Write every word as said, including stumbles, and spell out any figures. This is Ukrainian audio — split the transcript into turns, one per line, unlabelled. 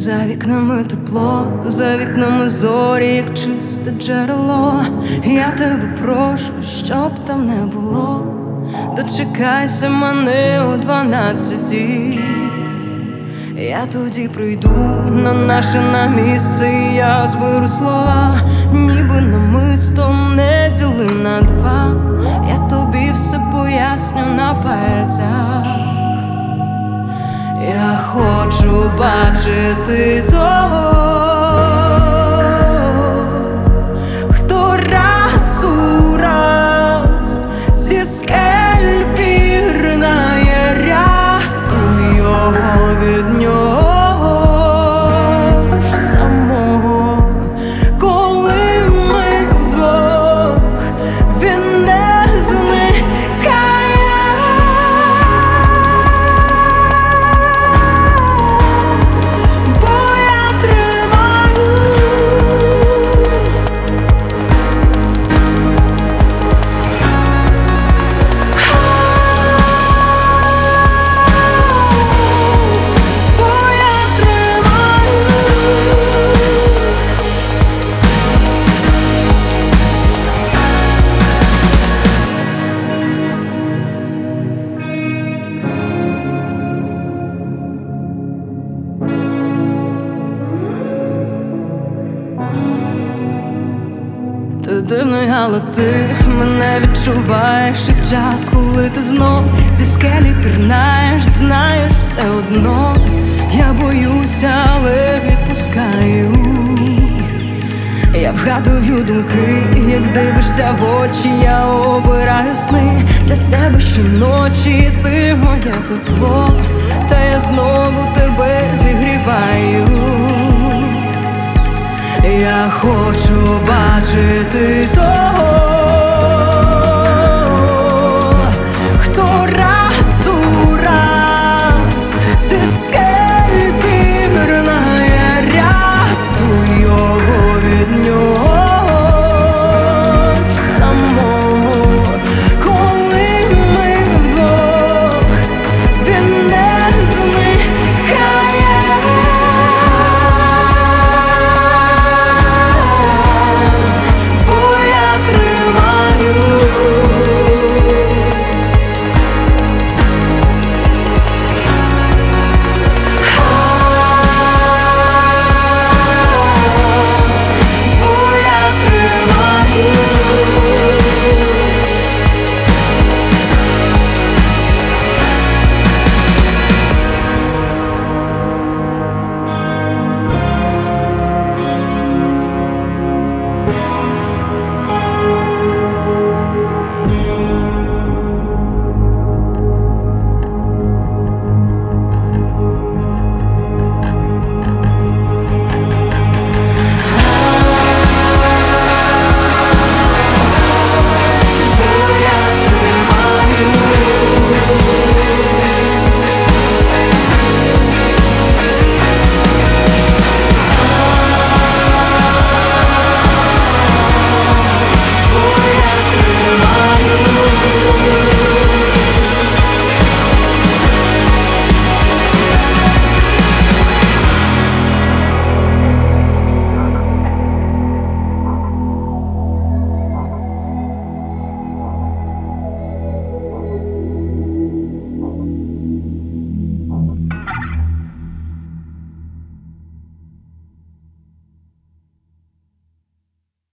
За вікнами тепло, за вікнами зорі, як чисте джерело. Я тебе прошу, щоб там не було. Дочекайся мене о дванадцятій. Я тоді прийду на наше на місце, і я зберу слова, ніби намисто не діли на два. Я тобі все поясню на пальцях. Я хочу бачити того, хто раз у раз зі скель пірнає, рятуй його від нього самого. Коли ми вдвох, він не зникає. Ти дивний, але ти мене відчуваєш. І в час, коли ти знов зі скелі пірнаєш, знаєш все одно, я боюся, але відпускаю. Я вгадую думки, як дивишся в очі, я обираю сни для тебе щоночі. Ти моє тепло, та я знову тебе зігріваю. Я хочу бачити то.